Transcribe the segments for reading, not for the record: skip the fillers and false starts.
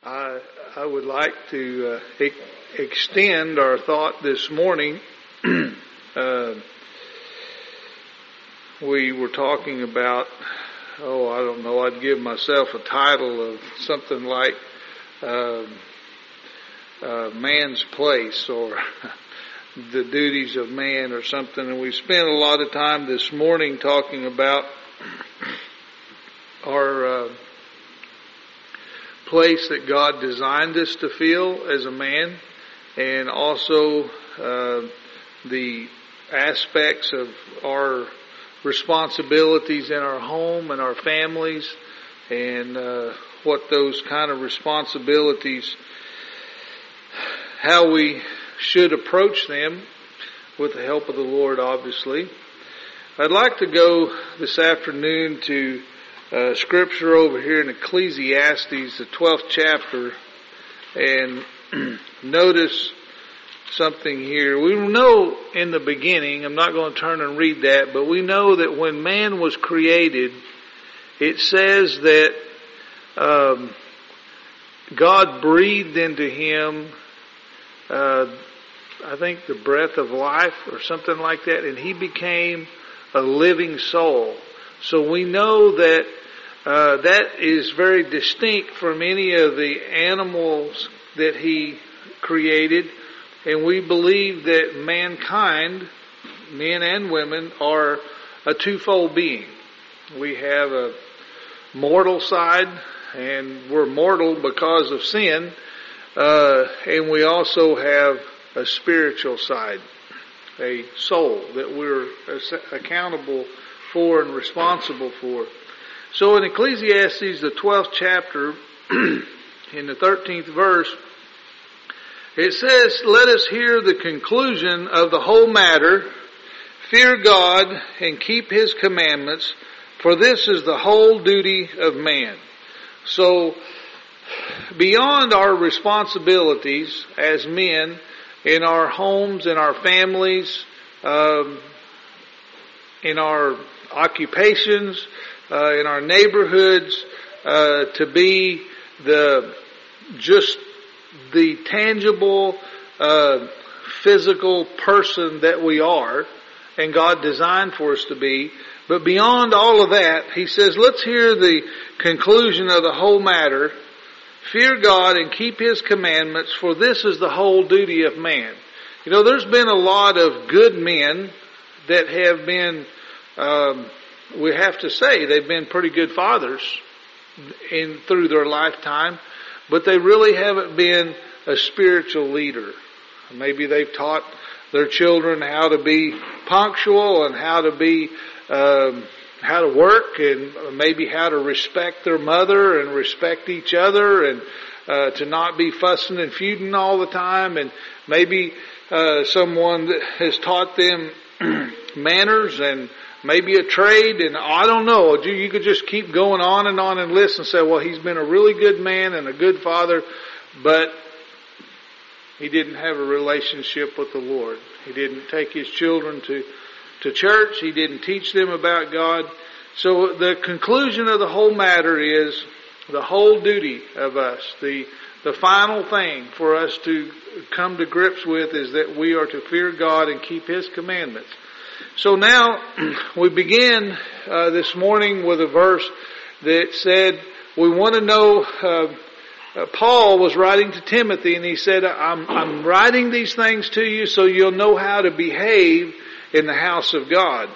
I would like to extend our thought this morning. We were talking about, I don't know, I'd give myself a title of something like man's place or the duties of man or something. And we spent a lot of time this morning talking about our place that God designed us to fill as a man, and also the aspects of our responsibilities in our home and our families, and what those kind of responsibilities, how we should approach them with the help of the Lord, obviously. I'd like to go this afternoon to scripture over here in Ecclesiastes, the 12th chapter, and notice something here. We know in the beginning, I'm not going to turn and read that, but we know that when man was created, it says that God breathed into him, I think the breath of life or something like that, and he became a living soul. So we know that that is very distinct from any of the animals that he created, and we believe that mankind, men and women, are a twofold being. We have a mortal side, and we're mortal because of sin, and we also have a spiritual side, a soul that we're accountable for and responsible for. So in Ecclesiastes, the 12th chapter, in the 13th verse, it says, "Let us hear the conclusion of the whole matter. Fear God and keep His commandments, for this is the whole duty of man." So, beyond our responsibilities as men, in our homes, in our families, in our occupations, in our neighborhoods, to be the tangible, physical person that we are, and God designed for us to be. But beyond all of that, He says, let's hear the conclusion of the whole matter. Fear God and keep His commandments, for this is the whole duty of man. You know, there's been a lot of good men that have been, we have to say, they've been pretty good fathers through their lifetime, but they really haven't been a spiritual leader. Maybe they've taught their children how to be punctual and how to be, how to work, and maybe how to respect their mother and respect each other, and to not be fussing and feuding all the time, and maybe someone that has taught them manners and maybe a trade, and I don't know. You could just keep going on and listen and say, well, he's been a really good man and a good father, but he didn't have a relationship with the Lord. He didn't take his children to church. He didn't teach them about God. So the conclusion of the whole matter is the whole duty of us. The final thing for us to come to grips with is that we are to fear God and keep His commandments. So now we begin this morning with a verse that said, we want to know, Paul was writing to Timothy, and he said, I'm writing these things to you so you'll know how to behave in the house of God.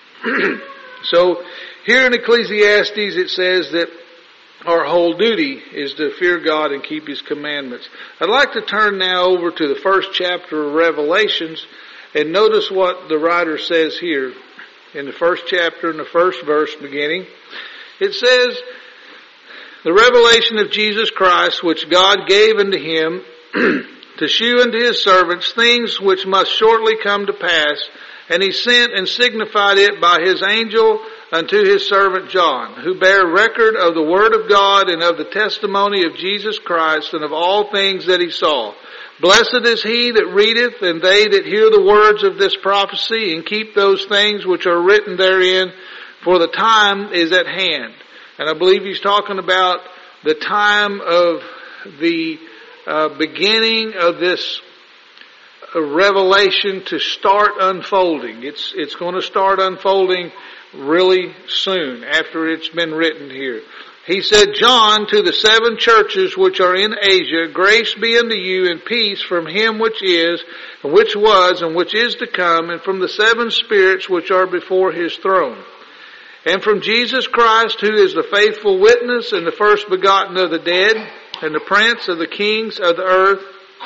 So here in Ecclesiastes it says that our whole duty is to fear God and keep His commandments. I'd like to turn now over to the first chapter of Revelations and notice what the writer says here in the first chapter, in the first verse beginning. It says, "The revelation of Jesus Christ, which God gave unto Him to shew unto His servants things which must shortly come to pass, and He sent and signified it by His angel unto His servant John, who bare record of the word of God and of the testimony of Jesus Christ and of all things that He saw. Blessed is he that readeth, and they that hear the words of this prophecy, and keep those things which are written therein, for the time is at hand." And I believe he's talking about the time of the beginning of this revelation to start unfolding. It's going to start unfolding really soon after it's been written here. He said, John, to the 7 churches which are in Asia, grace be unto you and peace from him which is, and which was, and which is to come, and from the 7 spirits which are before his throne. And from Jesus Christ, who is the faithful witness and the first begotten of the dead, and the prince of the kings of the earth,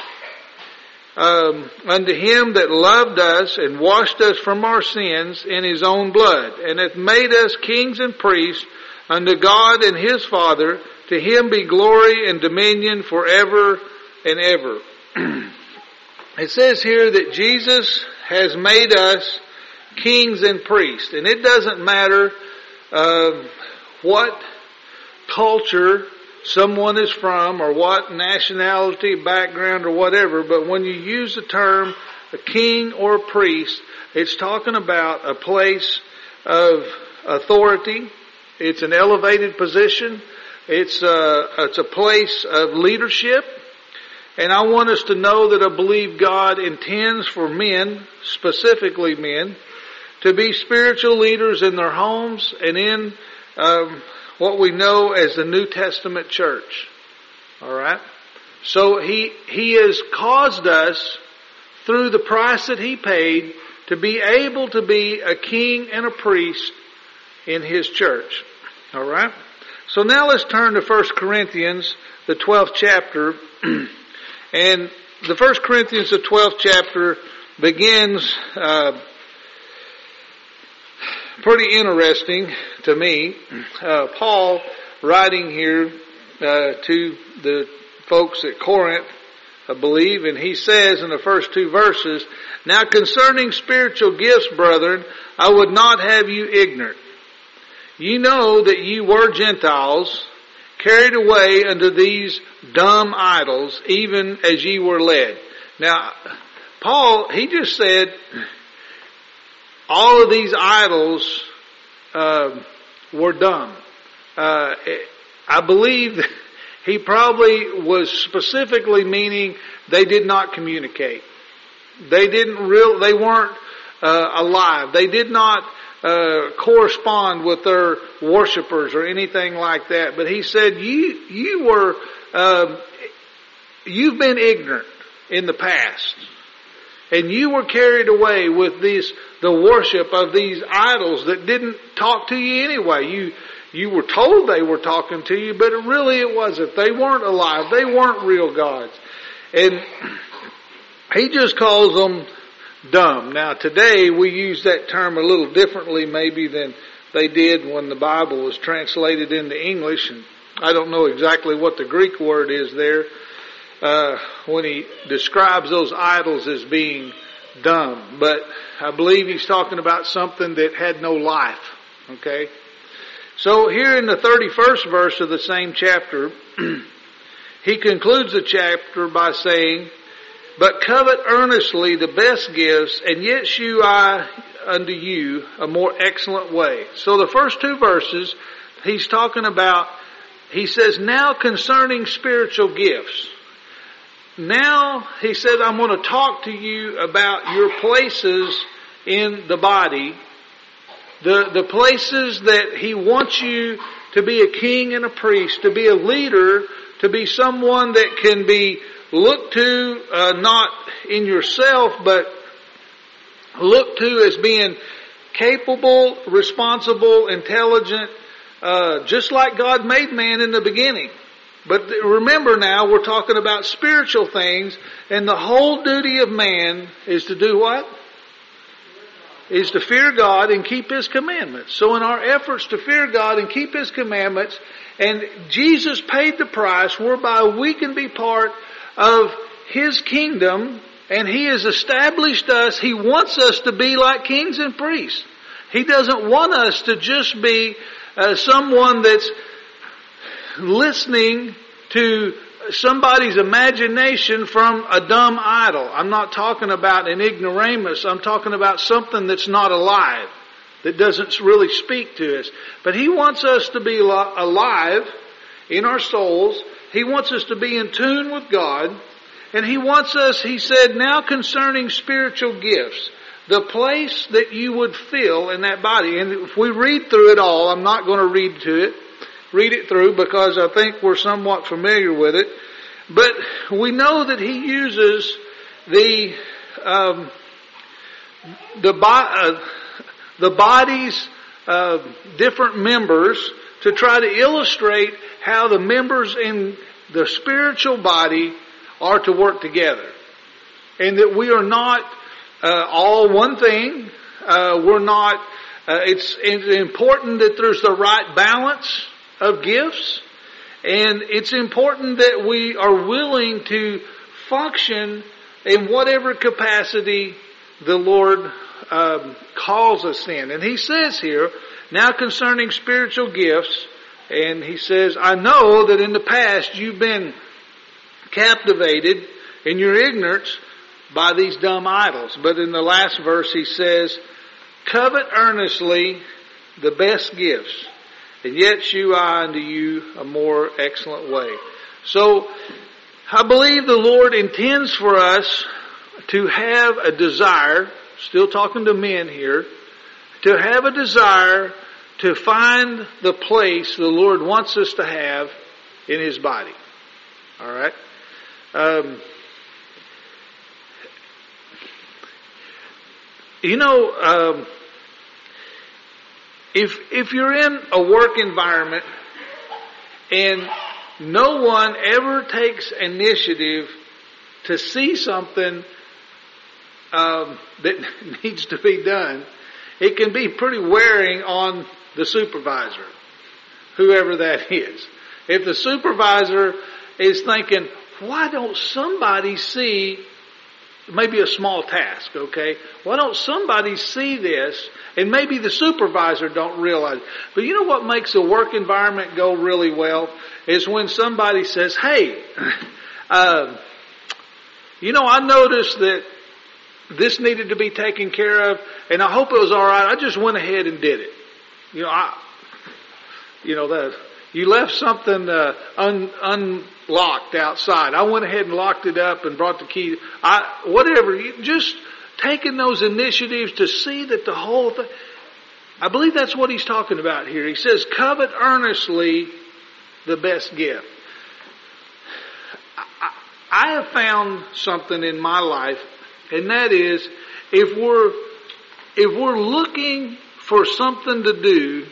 unto him that loved us and washed us from our sins in his own blood, and hath made us kings and priests unto God and his Father. To him be glory and dominion forever and ever. It says here that Jesus has made us kings and priests. And it doesn't matter what culture someone is from or what nationality, background, or whatever, but when you use the term a king or a priest, it's talking about a place of authority. It's an elevated position. It's a place of leadership. And I want us to know that I believe God intends for men, specifically men, to be spiritual leaders in their homes and in what we know as the New Testament church. Alright? So He has caused us, through the price that He paid, to be able to be a king and a priest in His church. Alright? So now let's turn to 1 Corinthians, the 12th chapter. And the 1 Corinthians, the 12th chapter, begins pretty interesting to me. Paul, writing here to the folks at Corinth, I believe, and he says in the first 2 verses, Now concerning spiritual gifts, brethren, I would not have you ignorant. You know that ye were Gentiles, carried away unto these dumb idols, even as ye were led. Now, Paul, he just said, all of these idols were dumb. I believe he probably was specifically meaning they did not communicate. They weren't alive. They did not correspond with their worshipers or anything like that. But he said, you've been ignorant in the past. And you were carried away with the worship of these idols that didn't talk to you anyway. You were told they were talking to you, but really it wasn't. They weren't alive. They weren't real gods. And he just calls them dumb. Now today we use that term a little differently maybe than they did when the Bible was translated into English. And I don't know exactly what the Greek word is there. When he describes those idols as being dumb. But I believe he's talking about something that had no life. Okay? So here in the 31st verse of the same chapter, he concludes the chapter by saying, But covet earnestly the best gifts, and yet shew I unto you a more excellent way. So the first 2 verses, he's talking about, he says, now concerning spiritual gifts. Now, he said, I'm going to talk to you about your places in the body. The places that he wants you to be a king and a priest, to be a leader, to be someone that can be looked to, not in yourself, but looked to as being capable, responsible, intelligent, just like God made man in the beginning. But remember now, we're talking about spiritual things, and the whole duty of man is to do what? Is to fear God and keep His commandments. So in our efforts to fear God and keep His commandments, and Jesus paid the price whereby we can be part of His kingdom, and He has established us. He wants us to be like kings and priests. He doesn't want us to just be someone that's listening to somebody's imagination from a dumb idol. I'm not talking about an ignoramus. I'm talking about something that's not alive, that doesn't really speak to us. But He wants us to be alive in our souls, He wants us to be in tune with God. And He wants us, He said, now concerning spiritual gifts, the place that you would fill in that body. And if we read through it all, I'm not going to read it through because I think we're somewhat familiar with it. But we know that He uses the body's different members to try to illustrate how the members in the spiritual body are to work together. And that we are not all one thing. It's important that there's the right balance of gifts. And it's important that we are willing to function in whatever capacity the Lord calls us in. And He says here, now concerning spiritual gifts, and He says, I know that in the past you've been captivated in your ignorance by these dumb idols. But in the last verse He says, covet earnestly the best gifts, and yet shew I unto you a more excellent way. So, I believe the Lord intends for us to have a desire, still talking to men here, to have a desire to find the place the Lord wants us to have in His body. Alright? If you're in a work environment and no one ever takes initiative to see something that needs to be done, it can be pretty wearing on the supervisor, whoever that is. If the supervisor is thinking, why don't somebody see maybe a small task, okay? Why don't somebody see this? And maybe the supervisor don't realize it. But you know what makes a work environment go really well? Is when somebody says, hey, I noticed that this needed to be taken care of, and I hope it was all right. I just went ahead and did it. You left something unlocked outside. I went ahead and locked it up and brought the key. Just taking those initiatives to see that the whole thing. I believe that's what He's talking about here. He says, covet earnestly the best gift. I have found something in my life, and that is, if we're looking for something to do,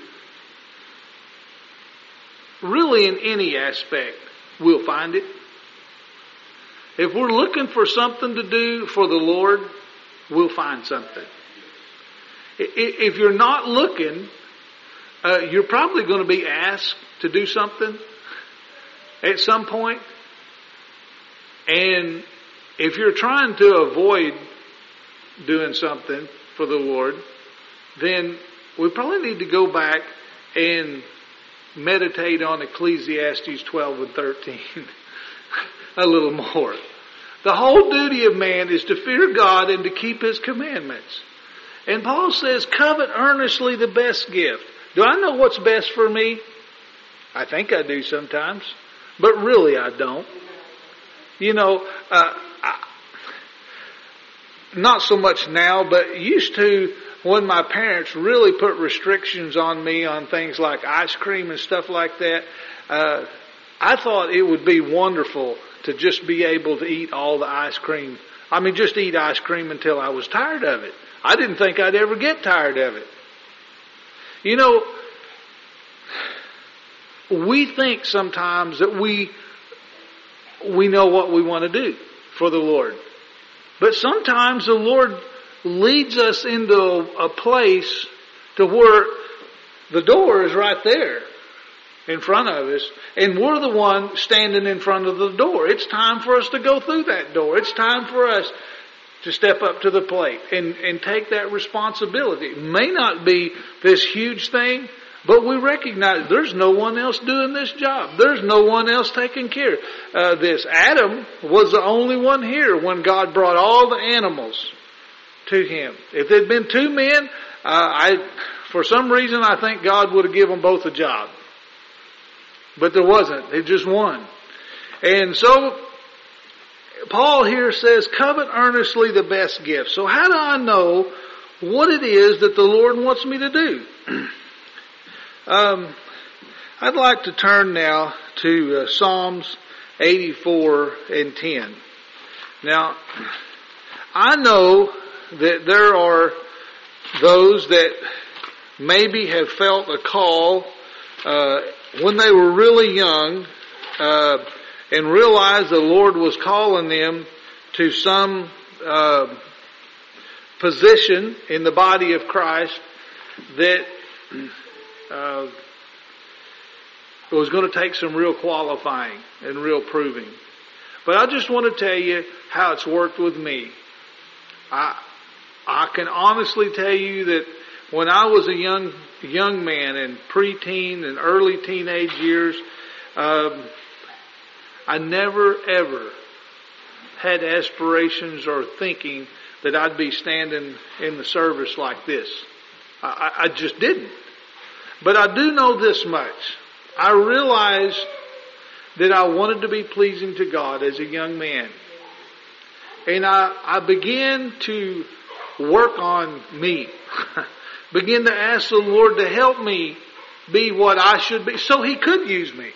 really in any aspect, we'll find it. If we're looking for something to do for the Lord, we'll find something. If you're not looking, you're probably going to be asked to do something at some point. And if you're trying to avoid doing something for the Lord, then we probably need to go back and meditate on Ecclesiastes 12 and 13 a little more. The whole duty of man is to fear God and to keep His commandments. And Paul says, covet earnestly the best gift. Do I know what's best for me? I think I do sometimes, but really I don't. Not so much now, but used to when my parents really put restrictions on me on things like ice cream and stuff like that. I thought it would be wonderful to just be able to eat all the ice cream. Just eat ice cream until I was tired of it. I didn't think I'd ever get tired of it. We think sometimes that we know what we want to do for the Lord. But sometimes the Lord leads us into a place to where the door is right there in front of us, and we're the one standing in front of the door. It's time for us to go through that door. It's time for us to step up to the plate and take that responsibility. It may not be this huge thing, but we recognize there's no one else doing this job. There's no one else taking care of this. Adam was the only one here when God brought all the animals to him. If there'd been two men, for some reason I think God would have given them both a job. But there wasn't. It just one. And so, Paul here says, covet earnestly the best gift. So how do I know what it is that the Lord wants me to do? I'd like to turn now to Psalms 84 and 10. Now, I know that there are those that maybe have felt a call when they were really young and realized the Lord was calling them to some position in the body of Christ that it was going to take some real qualifying and real proving. But I just want to tell you how it's worked with me. I can honestly tell you that when I was a young man in preteen and early teenage years, I never ever had aspirations or thinking that I'd be standing in the service like this. I just didn't. But I do know this much. I realized that I wanted to be pleasing to God as a young man. And I began to work on me. Begin to ask the Lord to help me be what I should be so He could use me.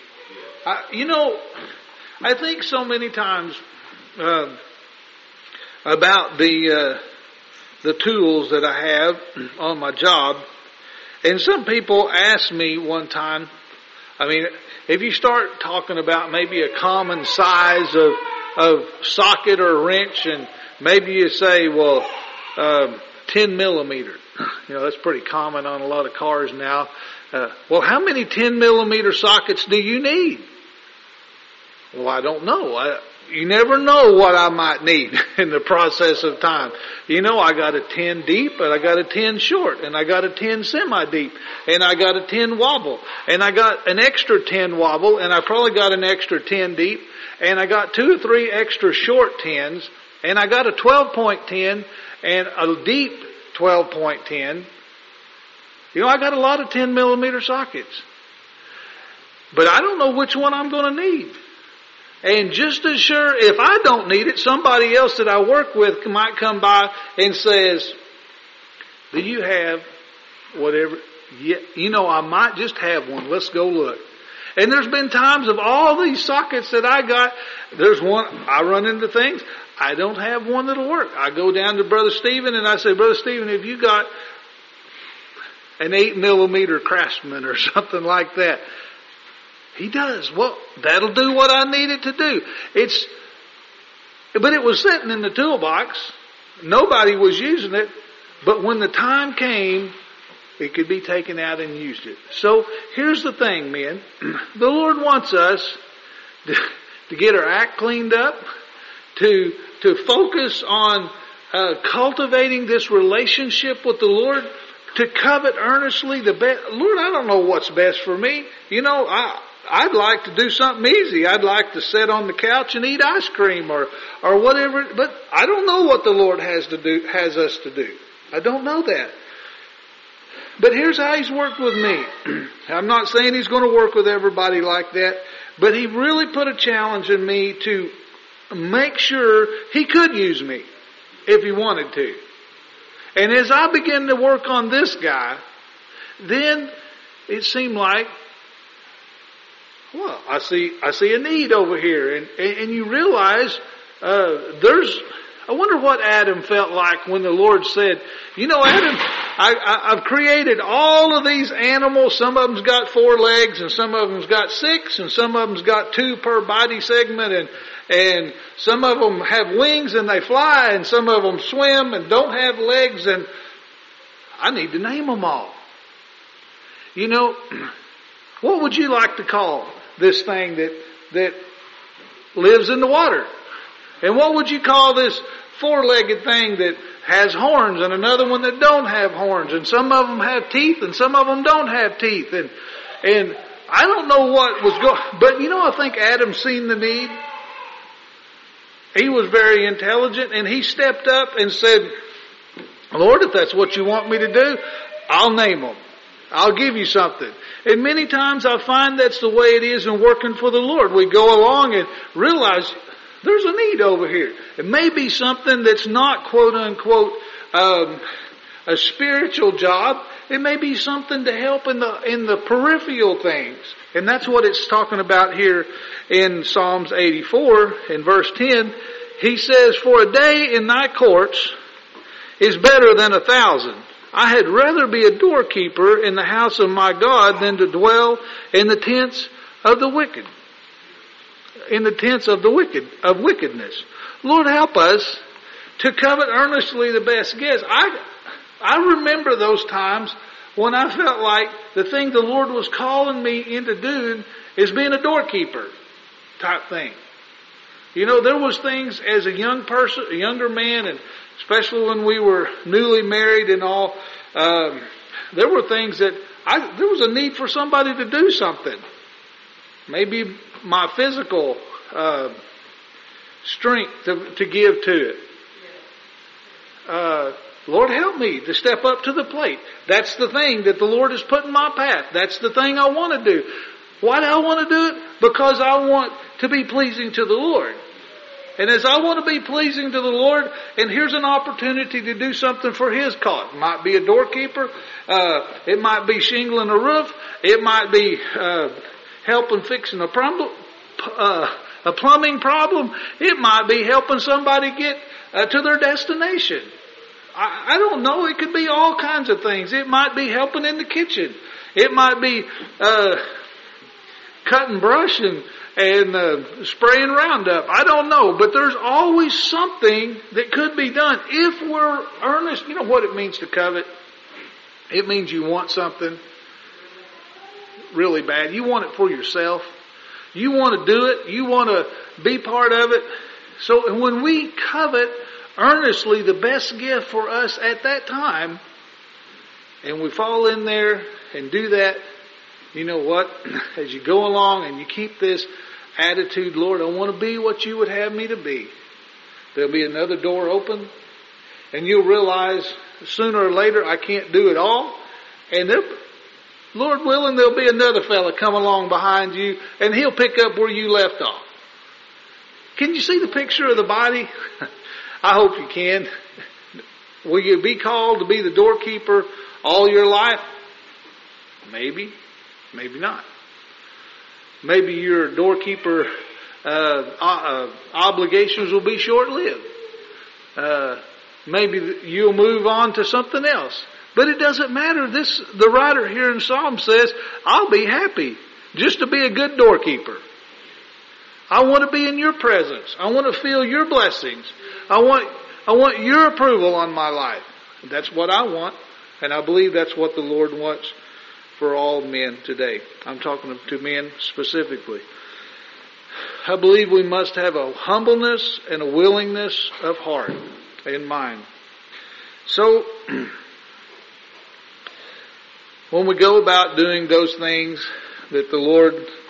I think so many times about the tools that I have on my job. And some people asked me one time, if you start talking about maybe a common size of socket or wrench, and maybe you say, 10 millimeter. That's pretty common on a lot of cars now. How many 10 millimeter sockets do you need? Well, I don't know. You never know what I might need in the process of time. I got a 10 deep, and I got a 10 short, and I got a 10 semi-deep, and I got a 10 wobble, and I got an extra 10 wobble, and I probably got an extra 10 deep, and I got 2 or 3 extra short 10s, and I got a 12-point 10 and a deep 12-point 10. I got a lot of 10 millimeter sockets. But I don't know which one I'm going to need. And just as sure, if I don't need it, somebody else that I work with might come by and says, do you have whatever? Yeah, I might just have one. Let's go look. And there's been times of all these sockets that I got, there's one, I run into things, I don't have one that'll work. I go down to Brother Stephen and I say, Brother Stephen, have you got an 8 millimeter Craftsman or something like that? He does. Well, that'll do what I need it to do. But it was sitting in the toolbox. Nobody was using it. But when the time came, it could be taken out and used it. So here's the thing, men. The Lord wants us to get our act cleaned up, to focus on cultivating this relationship with the Lord, to covet earnestly the best. Lord, I don't know what's best for me. I'd like to do something easy. I'd like to sit on the couch and eat ice cream or whatever. But I don't know what the Lord has us to do. I don't know that. But here's how He's worked with me. I'm not saying He's going to work with everybody like that, but He really put a challenge in me to make sure He could use me if He wanted to. And as I began to work on this guy, then it seemed like, I see a need over here, and you realize I wonder what Adam felt like when the Lord said, Adam, I've created all of these animals. Some of them's got 4 legs, and some of them's got 6, and some of them's got 2 per body segment, and some of them have wings and they fly, and some of them swim and don't have legs, and I need to name them all. What would you like to call this thing that lives in the water? And what would you call this 4-legged thing that has horns and another one that don't have horns, and some of them have teeth and some of them don't have teeth, and I don't know what was going, but I think Adam seen the need. He was very intelligent, and he stepped up and said, Lord, if that's what you want me to do, I'll name them. I'll give you something. And many times I find that's the way it is in working for the Lord. We go along and realize there's a need over here. It may be something that's not quote unquote a spiritual job. It may be something to help in the peripheral things. And that's what it's talking about here in Psalms 84 in verse 10. He says, "For a day in thy courts is better than 1,000. I had rather be a doorkeeper in the house of my God than to dwell in the tents of the wicked." In the tents of wickedness. Lord, help us to covet earnestly the best gifts. I remember those times when I felt like the thing the Lord was calling me into doing is being a doorkeeper type thing. You know, there was things as a young person, a younger man, and especially when we were newly married and all, there were things that there was a need for somebody to do something. Maybe my physical strength to give to it. Lord, help me to step up to the plate. That's the thing that the Lord has put in my path. That's the thing I want to do. Why do I want to do it? Because I want to be pleasing to the Lord. And as I want to be pleasing to the Lord, and here's an opportunity to do something for His cause. It might be a doorkeeper. It might be shingling a roof. It might be helping fixing a plumbing problem. It might be helping somebody get to their destination. I don't know. It could be all kinds of things. It might be helping in the kitchen. It might be cutting brush and spraying Roundup. I don't know. But there's always something that could be done if we're earnest. You know what it means to covet? It means you want something really bad. You want it for yourself. You want to do it. You want to be part of it. So when we covet earnestly the best gift for us at that time, and we fall in there and do that, you know what? As you go along and you keep this attitude, Lord, I want to be what you would have me to be. There'll be another door open, and you'll realize sooner or later I can't do it all. And Lord willing, there'll be another fella come along behind you, and he'll pick up where you left off. Can you see the picture of the body? I hope you can. Will you be called to be the doorkeeper all your life? Maybe. Maybe not. Maybe your doorkeeper obligations will be short-lived. Maybe you'll move on to something else. But it doesn't matter. The writer here in Psalm says, I'll be happy just to be a good doorkeeper. I want to be in your presence. I want to feel your blessings. I want your approval on my life. That's what I want. And I believe that's what the Lord wants for all men today. I'm talking to men specifically. I believe we must have a humbleness and a willingness of heart and mind. So, when we go about doing those things that the Lord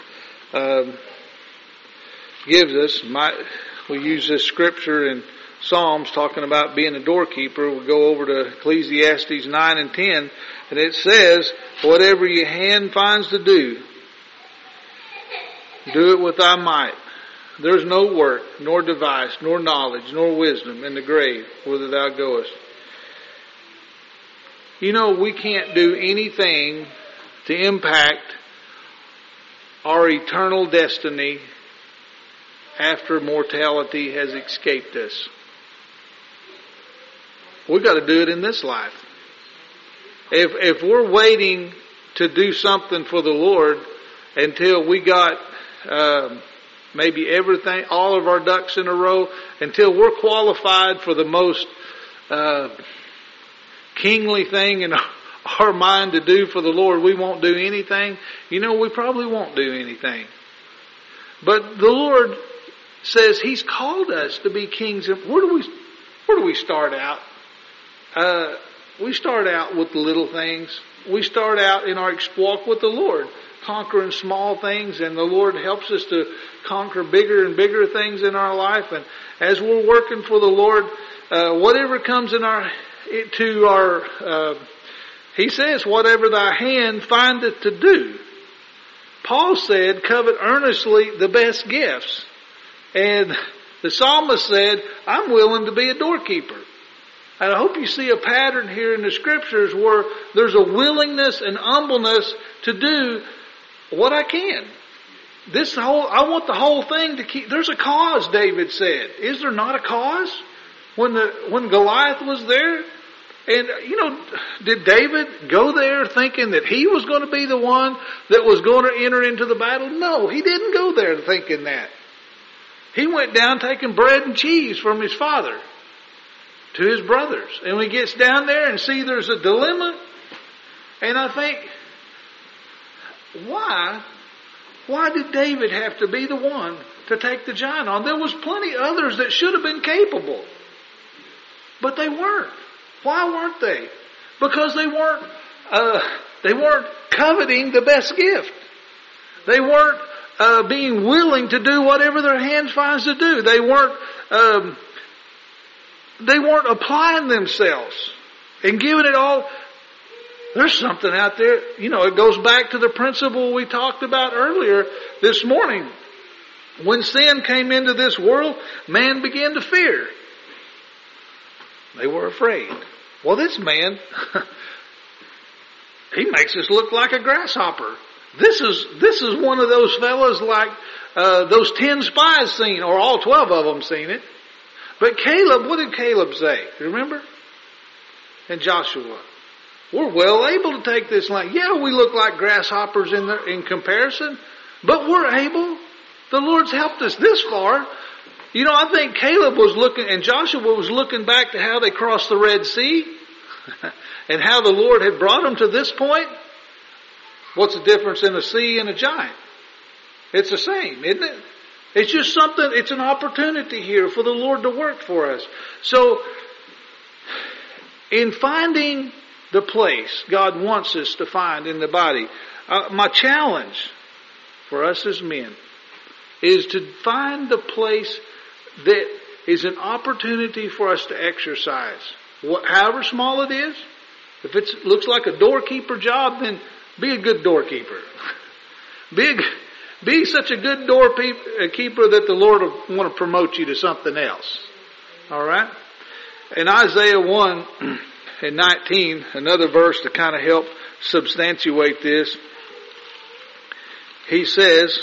gives us, we use this scripture in Psalms talking about being a doorkeeper. We go over to Ecclesiastes 9 and 10, and it says, whatever your hand finds to do, do it with thy might. There's no work, nor device, nor knowledge, nor wisdom in the grave whither thou goest. You know, we can't do anything to impact our eternal destiny after mortality has escaped us. We've got to do it in this life. If we're waiting to do something for the Lord until we got maybe everything, all of our ducks in a row, until we're qualified for the most kingly thing in our mind to do for the Lord, we won't do anything. You know, we probably won't do anything. But the Lord says He's called us to be kings. Where do we start out? We start out with the little things. We start out in our walk with the Lord, conquering small things, and the Lord helps us to conquer bigger and bigger things in our life. And as we're working for the Lord, whatever comes to our he says, whatever thy hand findeth to do. Paul said, covet earnestly the best gifts. And the psalmist said, I'm willing to be a doorkeeper. And I hope you see a pattern here in the scriptures where there's a willingness and humbleness to do what I can. I want the whole thing to keep. There's a cause, David said. Is there not a cause? When Goliath was there, and did David go there thinking that he was going to be the one that was going to enter into the battle? No, he didn't go there thinking that. He went down taking bread and cheese from his father to his brothers. And when he gets down there and see there's a dilemma, and I think, why did David have to be the one to take the giant on? There was plenty others that should have been capable. But they weren't. Why weren't they? Because they weren't coveting the best gift. They weren't being willing to do whatever their hand finds to do. They weren't applying themselves and giving it all. There's something out there, it goes back to the principle we talked about earlier this morning. When sin came into this world, man began to fear. They were afraid. Well, this man, he makes us look like a grasshopper. This is one of those fellas like those 10 spies seen, or all 12 of them seen it. But Caleb, what did Caleb say? You remember? And Joshua. We're well able to take this land. Yeah, we look like grasshoppers in comparison, but we're able. The Lord's helped us this far. I think Caleb was looking, and Joshua was looking back to how they crossed the Red Sea, and how the Lord had brought them to this point. What's the difference in a sea and a giant? It's the same, isn't it? It's just something, it's an opportunity here for the Lord to work for us. So, in finding the place God wants us to find in the body, my challenge for us as men is to find the place that is an opportunity for us to exercise. However small it is, if it looks like a doorkeeper job, then be a good doorkeeper. Be such a good doorkeeper that the Lord will want to promote you to something else. Alright? In Isaiah 1 and 19, another verse to kind of help substantiate this, he says,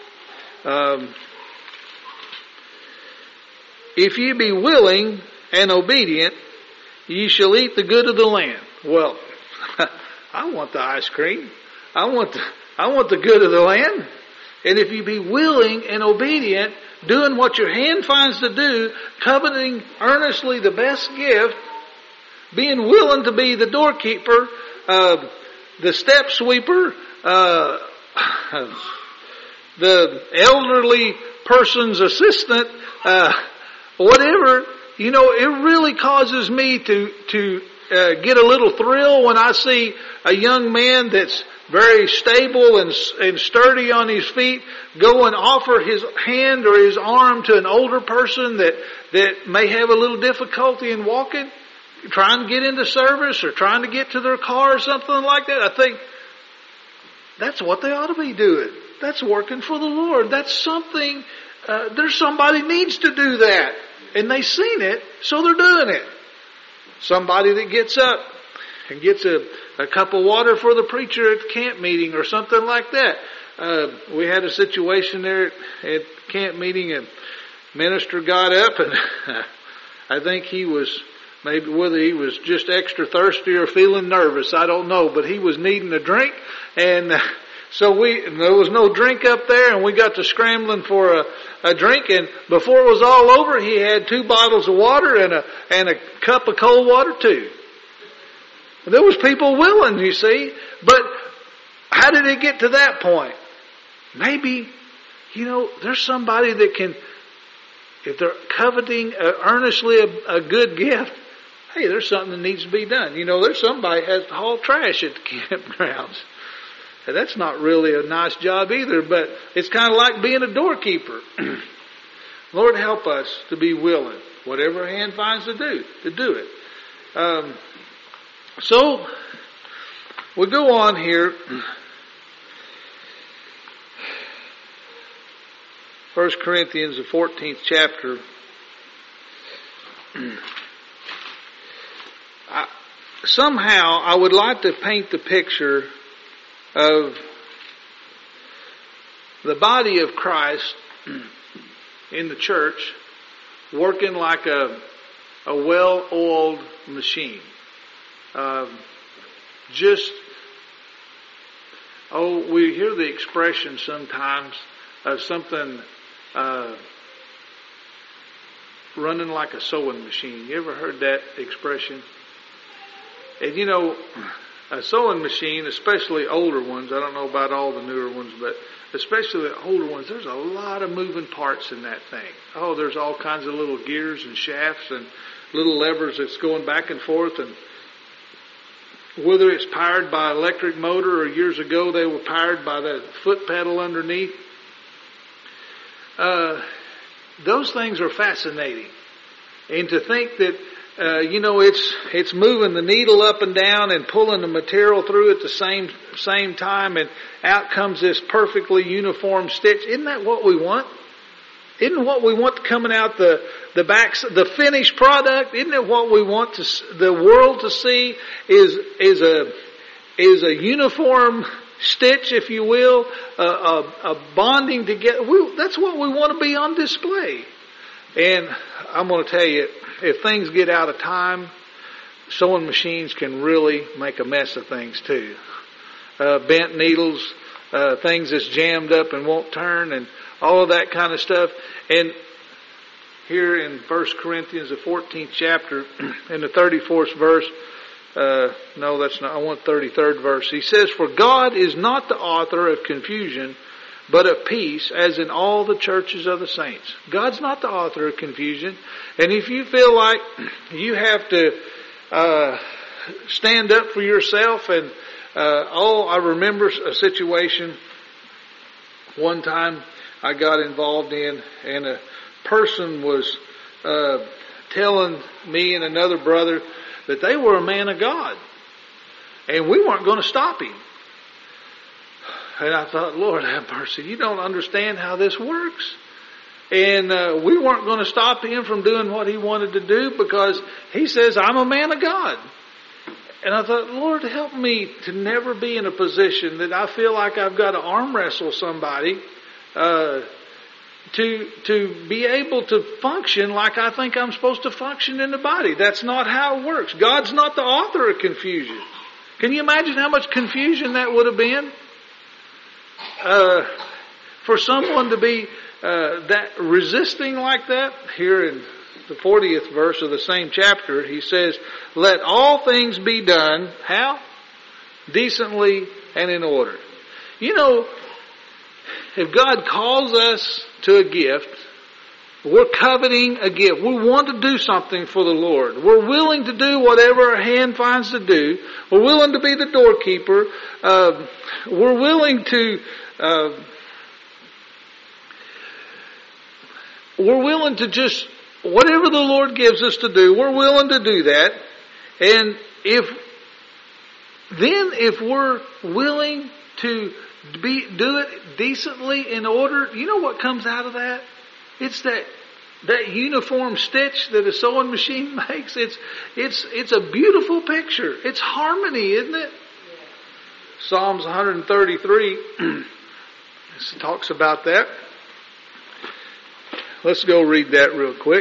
if ye be willing and obedient, ye shall eat the good of the land. Well, I want the ice cream. I want the good of the land. And if you be willing and obedient, doing what your hand finds to do, coveting earnestly the best gift, being willing to be the doorkeeper, the step sweeper, the elderly person's assistant, whatever, it really causes me to get a little thrill when I see a young man that's very stable and sturdy on his feet go and offer his hand or his arm to an older person that may have a little difficulty in walking, trying to get into service or trying to get to their car or something like that. I think that's what they ought to be doing. That's working for the Lord. That's something, there's somebody needs to do that. And they've seen it, so they're doing it. Somebody that gets up and gets a cup of water for the preacher at the camp meeting or something like that. We had a situation there at camp meeting, and minister got up, and I think he was, maybe whether he was just extra thirsty or feeling nervous, I don't know, but he was needing a drink, and so there was no drink up there, and we got to scrambling for a drink, and before it was all over, he had 2 bottles of water and a cup of cold water too. And there was people willing, you see, but how did it get to that point? Maybe, there's somebody that can, if they're coveting earnestly a good gift, hey, there's something that needs to be done. There's somebody that has to haul trash at the campgrounds. And that's not really a nice job either, but it's kind of like being a doorkeeper. Lord, help us to be willing, whatever hand finds to do it. So, we go on here. 1 Corinthians, the 14th chapter. Somehow I would like to paint the picture of the body of Christ in the church working like a well-oiled machine. We hear the expression sometimes of something running like a sewing machine. You ever heard that expression? And you know, a sewing machine, especially older ones, I don't know about all the newer ones, but especially the older ones, there's a lot of moving parts in that thing. Oh, there's all kinds of little gears and shafts and little levers that's going back and forth, and whether it's powered by electric motor or years ago they were powered by the foot pedal underneath. Those things are fascinating. And to think that it's moving the needle up and down and pulling the material through at the same time, and out comes this perfectly uniform stitch. Isn't that what we want? Isn't what we want coming out the finished product? Isn't it what we want the world to see is a uniform stitch, if you will, a bonding together. That's what we want to be on display. And I'm going to tell you, if things get out of time, sewing machines can really make a mess of things too. Bent needles, things that's jammed up and won't turn, and all of that kind of stuff. And here in 1 Corinthians, the 14th chapter, in the 34th verse, no, that's not, I want 33rd verse. He says, "For God is not the author of confusion, but of peace, as in all the churches of the saints." God's not the author of confusion. And if you feel like you have to stand up for yourself, and I remember a situation one time I got involved in, and a person was telling me and another brother that they were a man of God, and we weren't going to stop him. And I thought, Lord have mercy, you don't understand how this works. And we weren't going to stop him from doing what he wanted to do, because he says, I'm a man of God. And I thought, Lord, help me to never be in a position that I feel like I've got to arm wrestle somebody to be able to function like I think I'm supposed to function in the body. That's not how it works. God's not the author of confusion. Can you imagine how much confusion that would have been? For someone to be that resisting like that. Here in the 40th verse of the same chapter, he says, "Let all things be done," how? Decently and in order. You know, if God calls us to a gift, we're coveting a gift. We want to do something for the Lord. We're willing to do whatever our hand finds to do. We're willing to be the doorkeeper. We're willing to just, whatever the Lord gives us to do, we're willing to do that. And if we're willing to do it decently in order, you know what comes out of that? It's that uniform stitch that a sewing machine makes. It's a beautiful picture. It's harmony, isn't it? Yeah. Psalms 133 talks about that. Let's go read that real quick.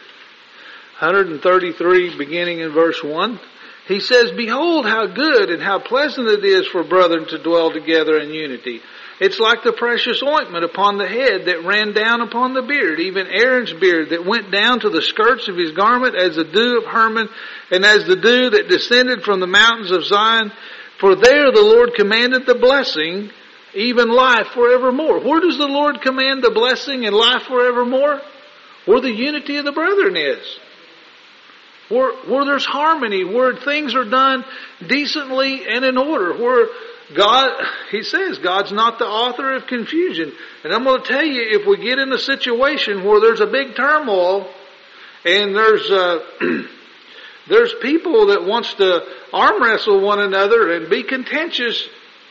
133, beginning in verse 1. He says, "Behold how good and how pleasant it is for brethren to dwell together in unity. It's like the precious ointment upon the head that ran down upon the beard, even Aaron's beard that went down to the skirts of his garment, as the dew of Hermon, and as the dew that descended from the mountains of Zion. For there the Lord commanded the blessing, even life forevermore." Where does the Lord command the blessing and life forevermore? Where the unity of the brethren is. Where there's harmony, where things are done decently and in order, where God, he says, God's not the author of confusion. And I'm going to tell you, if we get in a situation where there's a big turmoil, and there's There's people that wants to arm wrestle one another and be contentious.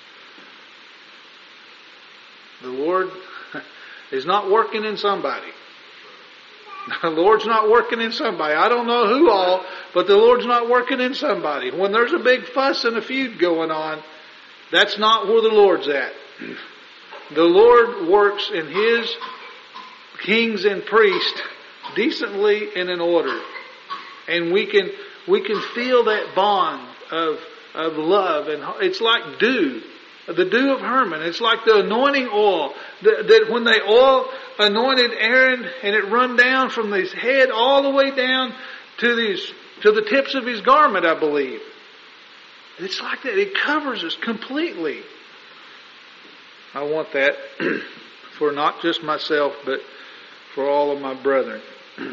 The Lord is not working in somebody. The Lord's not working in somebody. I don't know who all, but the Lord's not working in somebody. When there's a big fuss and a feud going on, that's not where the Lord's at. The Lord works in His kings and priests decently and in order. And we can feel that bond of love. And it's like dew. The dew of Hermon. It's like the anointing oil. That when they oil anointed Aaron and it run down from his head all the way down to the tips of his garment, I believe. It's like that. It covers us completely. I want that for not just myself, but for all of my brethren.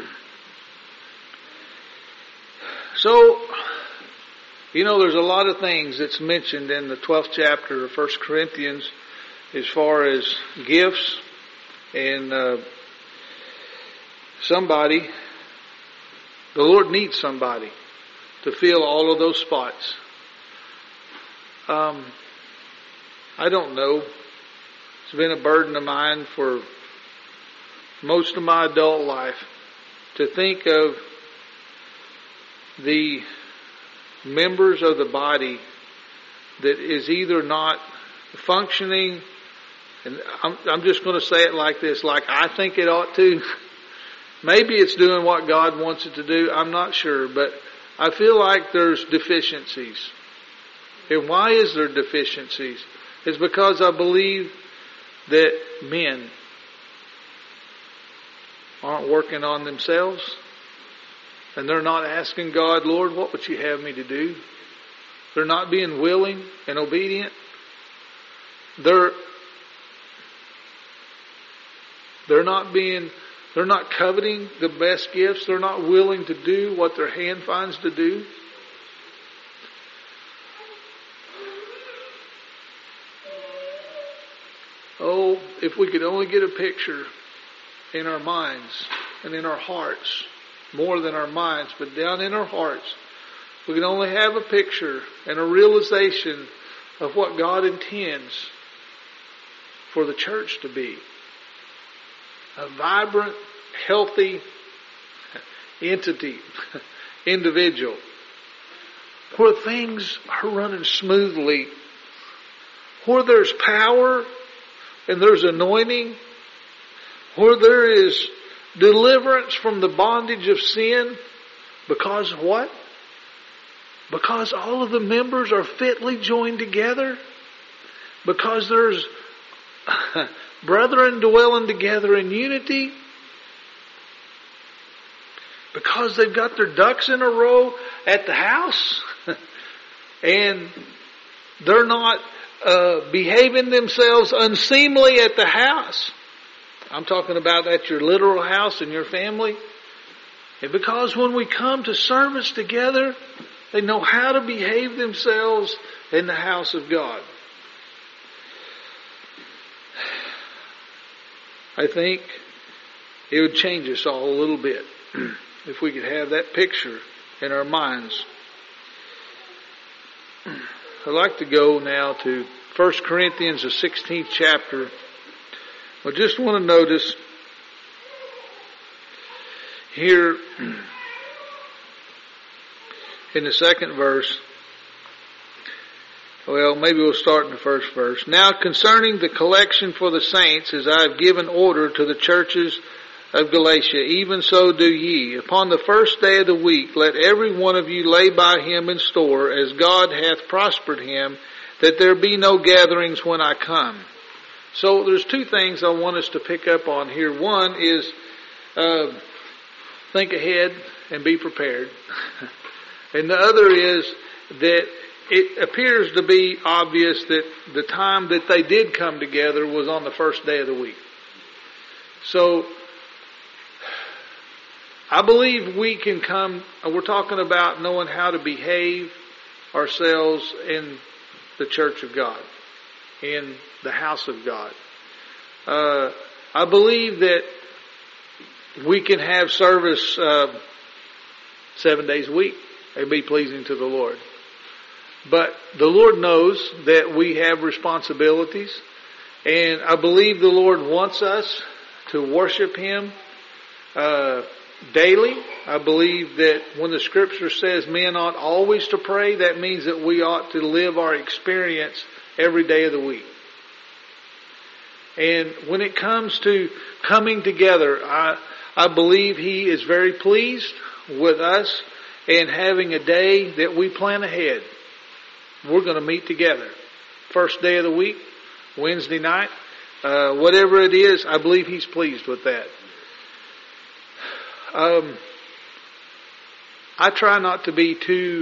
So, there's a lot of things that's mentioned in the 12th chapter of 1 Corinthians as far as gifts and somebody. The Lord needs somebody to fill all of those spots. I don't know. It's been a burden of mine for most of my adult life to think of the members of the body that is either not functioning, and I'm just going to say it like this, like I think it ought to. Maybe it's doing what God wants it to do. I'm not sure, but I feel like there's deficiencies. And why is there deficiencies? It's because I believe that men aren't working on themselves. And they're not asking God, Lord, what would you have me to do? They're not being willing and obedient. They're not coveting the best gifts. They're not willing to do what their hand finds to do. Oh, if we could only get a picture in our minds and in our hearts, more than our minds, but down in our hearts, we can only have a picture and a realization of what God intends for the church to be. A vibrant, healthy entity, individual, where things are running smoothly, where there's power and there's anointing, where there is deliverance from the bondage of sin. Because what? Because all of the members are fitly joined together. Because there's brethren dwelling together in unity. Because they've got their ducks in a row at the house. And they're not behaving themselves unseemly at the house. I'm talking about at your literal house and your family. And because when we come to service together, they know how to behave themselves in the house of God. I think it would change us all a little bit if we could have that picture in our minds. I'd like to go now to 1 Corinthians, the 16th chapter. I just want to notice here in the second verse, well, maybe we'll start in the first verse. Now concerning the collection for the saints, as I have given order to the churches of Galatia, even so do ye. Upon the first day of the week, let every one of you lay by him in store, as God hath prospered him, that there be no gatherings when I come. So there's two things I want us to pick up on here. One is think ahead and be prepared. And the other is that it appears to be obvious that the time that they did come together was on the first day of the week. So I believe we can come, we're talking about knowing how to behave ourselves in the church of God, in the house of God. I believe that we can have service 7 days a week. and be pleasing to the Lord. But the Lord knows that we have responsibilities, and I believe the Lord wants us to worship Him daily. I believe that when the Scripture says men ought always to pray, that means that we ought to live our experience every day of the week. And when it comes to coming together, I believe He is very pleased with us and having a day that we plan ahead. We're going to meet together. First day of the week, Wednesday night, whatever it is, I believe He's pleased with that. I try not to be too,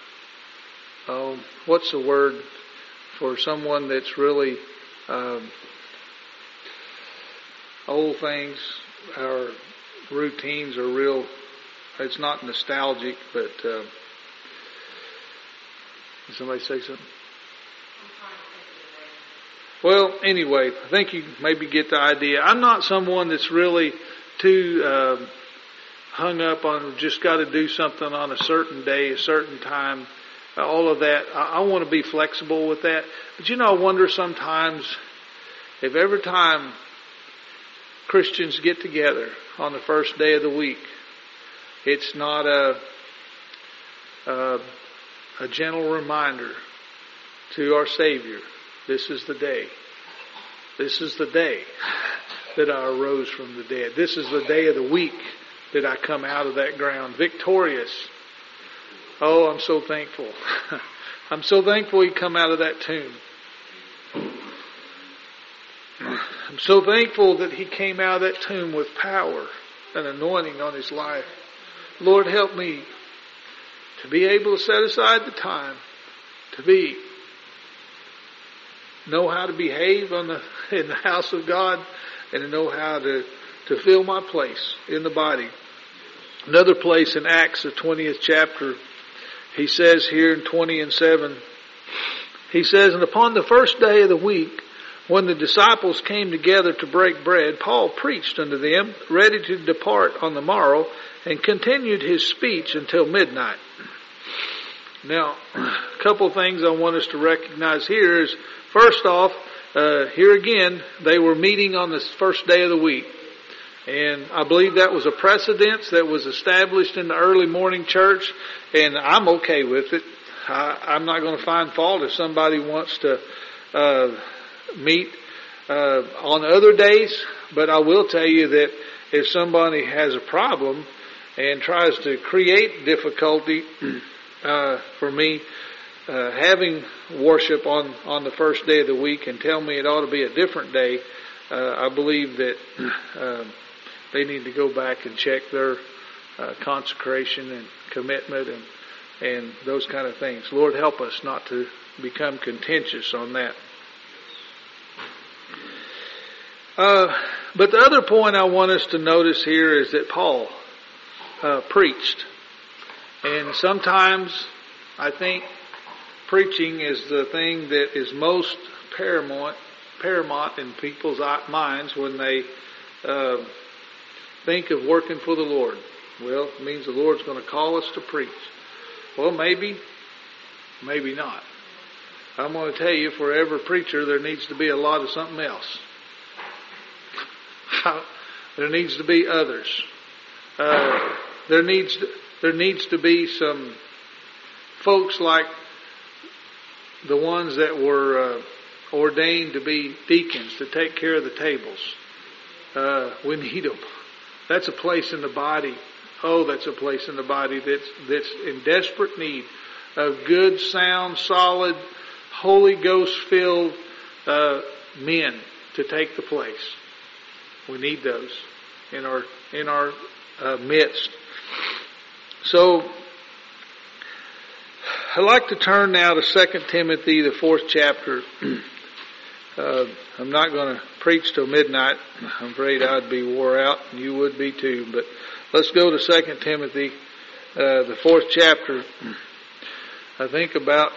what's the word for someone that's really old things, our routines are real, it's not nostalgic, but did somebody say something? Well, anyway, I think you maybe get the idea. I'm not someone that's really too hung up on just got to do something on a certain day, a certain time, all of that. I want to be flexible with that. But I wonder sometimes if every time Christians get together on the first day of the week, it's not a gentle reminder to our Savior, this is the day. This is the day that I arose from the dead. This is the day of the week that I come out of that ground victorious. Oh, I'm so thankful. I'm so thankful He come out of that tomb. I'm so thankful that He came out of that tomb with power and anointing on His life. Lord, help me to be able to set aside the time to know how to behave in the house of God and to know how to fill my place in the body. Another place in Acts, the 20th chapter, he says here in 20 and 7, he says, and upon the first day of the week, when the disciples came together to break bread, Paul preached unto them, ready to depart on the morrow, and continued his speech until midnight. Now, a couple of things I want us to recognize here is, first off, here again, they were meeting on the first day of the week. And I believe that was a precedence that was established in the early morning church, and I'm okay with it. I'm not going to find fault if somebody wants to meet on other days, but I will tell you that if somebody has a problem and tries to create difficulty for me having worship on the first day of the week and tell me it ought to be a different day, I believe that they need to go back and check their consecration and commitment and those kind of things. Lord, help us not to become contentious on that. But the other point I want us to notice here is that Paul preached. And sometimes I think preaching is the thing that is most paramount in people's minds when they think of working for the Lord. Well, it means the Lord's going to call us to preach. Well, maybe not. I'm going to tell you, for every preacher, there needs to be a lot of something else. There needs to be others. There needs to be some folks like the ones that were ordained to be deacons to take care of the tables. We need them. That's a place in the body. Oh, that's a place in the body that's in desperate need of good, sound, solid, Holy Ghost filled men to take the place. We need those in our midst. So I'd like to turn now to 2 Timothy, the 4th chapter. I'm not going to preach till midnight. I'm afraid I'd be wore out, and you would be too. But let's go to 2 Timothy, the 4th chapter. I think about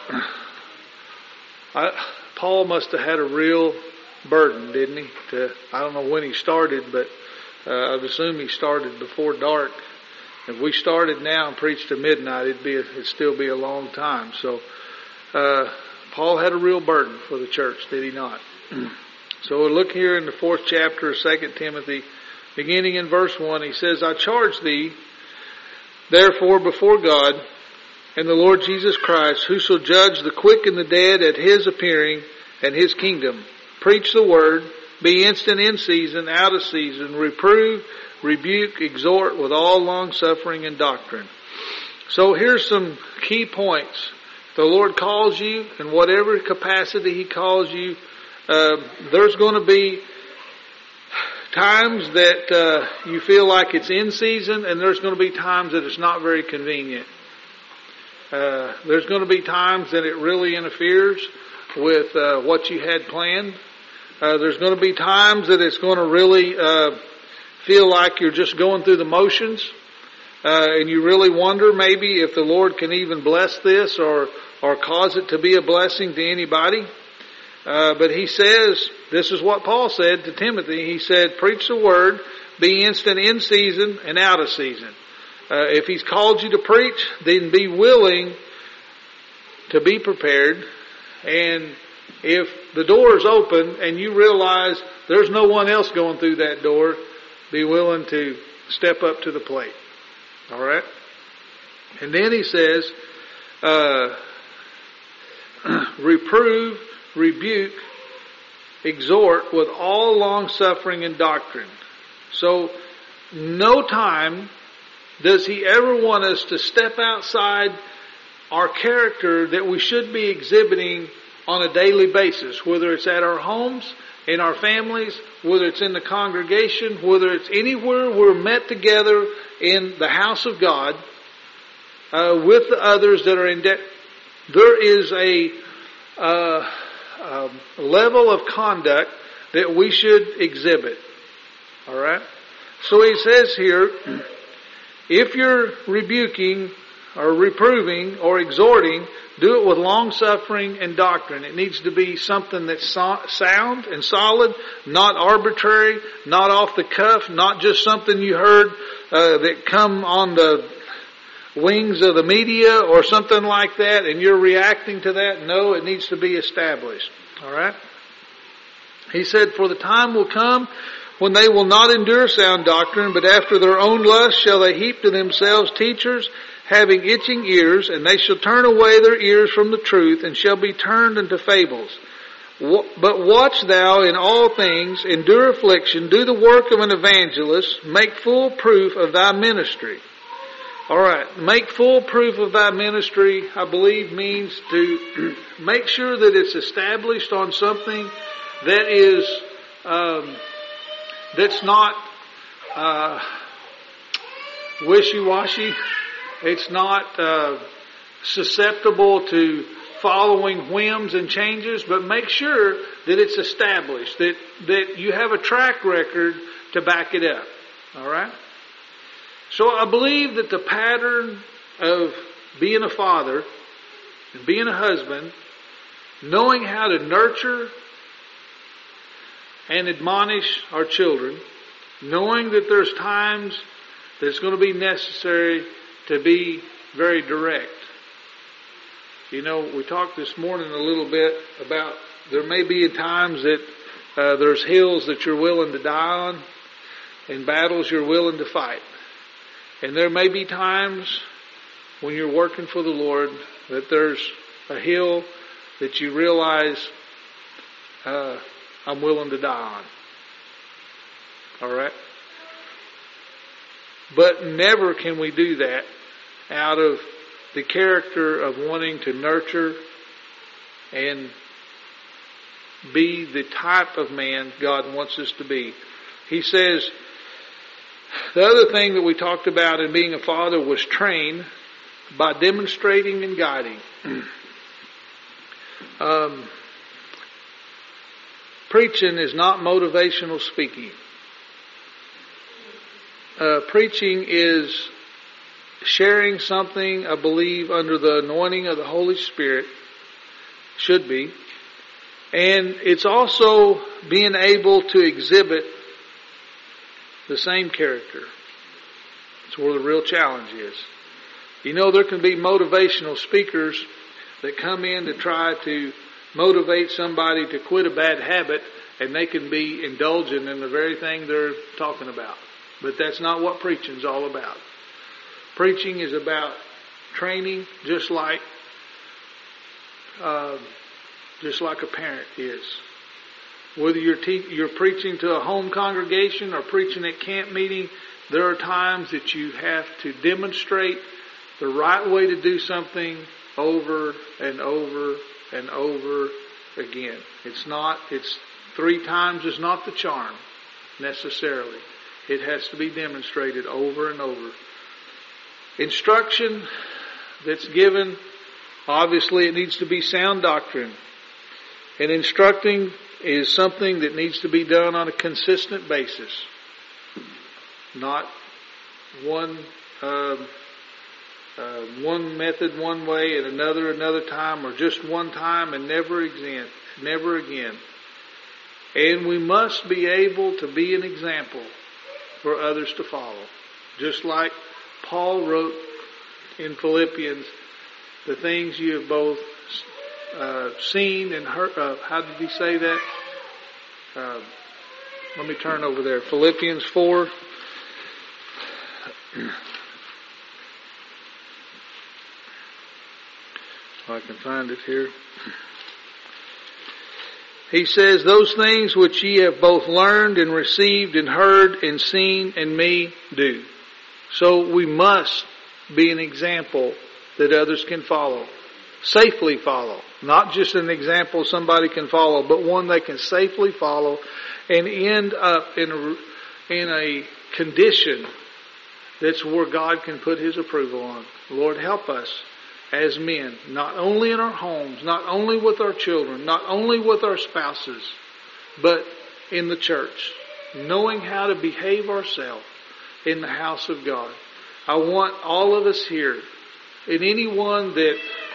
Paul must have had a real burden, didn't he? I don't know when he started, but I would assume he started before dark If we started now and preached to midnight, it'd still be a long time. So Paul had a real burden for the church, did he not? So we'll look here in the 4th chapter of 2 Timothy, beginning in verse 1. He says, I charge thee, therefore, before God and the Lord Jesus Christ, who shall judge the quick and the dead at his appearing and his kingdom. Preach the word, be instant in season, out of season, reprove, rebuke, exhort with all long suffering and doctrine. So here's some key points. The Lord calls you in whatever capacity He calls you. There's going to be times that you feel like it's in season, and there's going to be times that it's not very convenient. There's going to be times that it really interferes with what you had planned. There's going to be times that it's going to really feel like you're just going through the motions, and you really wonder maybe if the Lord can even bless this or cause it to be a blessing to anybody. But he says, this is what Paul said to Timothy. He said, preach the word, be instant in season and out of season. If He's called you to preach, then be willing to be prepared. And if the door is open and you realize there's no one else going through that door, be willing to step up to the plate. All right? And then he says, reprove, rebuke, exhort with all long suffering and doctrine. So, no time does He ever want us to step outside our character that we should be exhibiting on a daily basis, whether it's at our homes, in our families, whether it's in the congregation, whether it's anywhere we're met together in the house of God, with the others that are in debt. There is a level of conduct that we should exhibit. All right? So he says here, if you're rebuking or reproving or exhorting, do it with long suffering and doctrine. It needs to be something that's sound and solid, not arbitrary, not off the cuff, not just something you heard that come on the wings of the media or something like that and you're reacting to that. No, it needs to be established. All right? He said, for the time will come when they will not endure sound doctrine, but after their own lust shall they heap to themselves teachers having itching ears, and they shall turn away their ears from the truth, and shall be turned into fables. But watch thou in all things, endure affliction, do the work of an evangelist, make full proof of thy ministry. Alright, make full proof of thy ministry, I believe, means to make sure that it's established on something that is, that's not wishy-washy. It's not susceptible to following whims and changes, but make sure that it's established, that you have a track record to back it up. All right? So I believe that the pattern of being a father and being a husband, knowing how to nurture and admonish our children, knowing that there's times that it's going to be necessary to be very direct. You know, we talked this morning a little bit about there may be times that there's hills that you're willing to die on and battles you're willing to fight. And there may be times when you're working for the Lord that there's a hill that you realize I'm willing to die on. All right? But never can we do that out of the character of wanting to nurture and be the type of man God wants us to be. He says, the other thing that we talked about in being a father was train by demonstrating and guiding. Preaching is not motivational speaking. Preaching is sharing something, I believe, under the anointing of the Holy Spirit. Should be. And it's also being able to exhibit the same character. That's where the real challenge is. You know, there can be motivational speakers that come in to try to motivate somebody to quit a bad habit, and they can be indulging in the very thing they're talking about. But that's not what preaching's all about. Preaching is about training, just like a parent is. Whether you're preaching to a home congregation or preaching at camp meeting, there are times that you have to demonstrate the right way to do something over and over and over again. It's 3 times is not the charm necessarily. It has to be demonstrated over and over. Instruction that's given, obviously it needs to be sound doctrine. And instructing is something that needs to be done on a consistent basis. Not one method one way and another time, or just one time and never again. And we must be able to be an example for others to follow. Just like Paul wrote in Philippians, the things you have both seen and heard. How did he say that? Let me turn over there. Philippians 4. If I can find it here. He says, those things which ye have both learned and received and heard and seen in me do. So we must be an example that others can follow. Safely follow. Not just an example somebody can follow, but one they can safely follow and end up in a condition that's where God can put His approval on. Lord, help us as men, not only in our homes, not only with our children, not only with our spouses, but in the church, knowing how to behave ourselves in the house of God. I want all of us here, and anyone that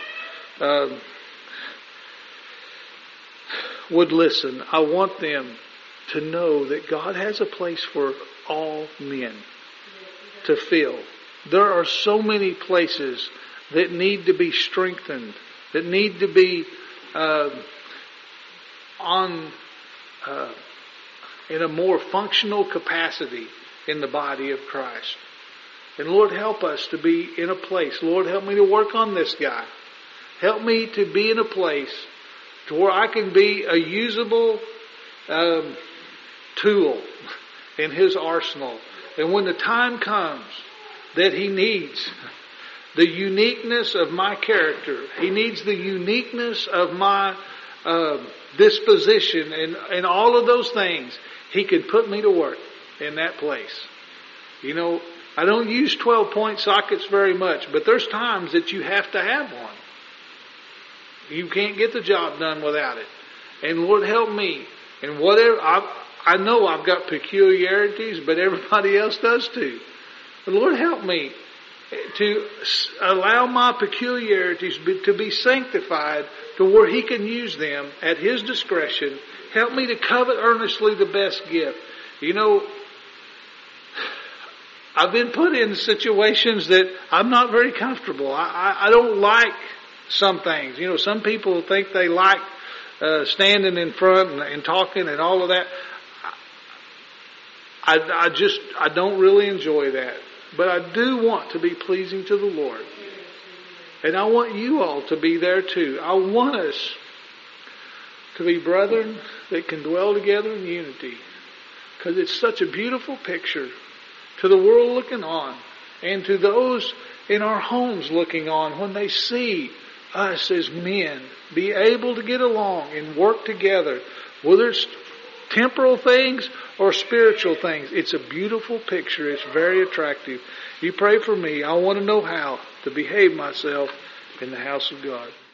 would listen, I want them to know that God has a place for all men to fill. There are so many places that need to be strengthened, that need to be in a more functional capacity in the body of Christ. And Lord, help us to be in a place. Lord, help me to work on this guy. Help me to be in a place to where I can be a usable tool in His arsenal. And when the time comes that He needs the uniqueness of my character, He needs the uniqueness of my disposition and all of those things, He can put me to work in that place. You know, I don't use 12-point sockets very much, but there's times that you have to have one. You can't get the job done without it. And Lord, help me. And whatever, I know I've got peculiarities, but everybody else does too. But Lord, help me to allow my peculiarities to be sanctified to where He can use them at His discretion. Help me to covet earnestly the best gift. You know, I've been put in situations that I'm not very comfortable. I don't like some things. You know, some people think they like standing in front and talking and all of that. I don't really enjoy that. But I do want to be pleasing to the Lord. And I want you all to be there too. I want us to be brethren that can dwell together in unity. Because it's such a beautiful picture to the world looking on, and to those in our homes looking on, when they see us as men be able to get along and work together, whether it's temporal things or spiritual things. It's a beautiful picture. It's very attractive. You pray for me. I want to know how to behave myself in the house of God.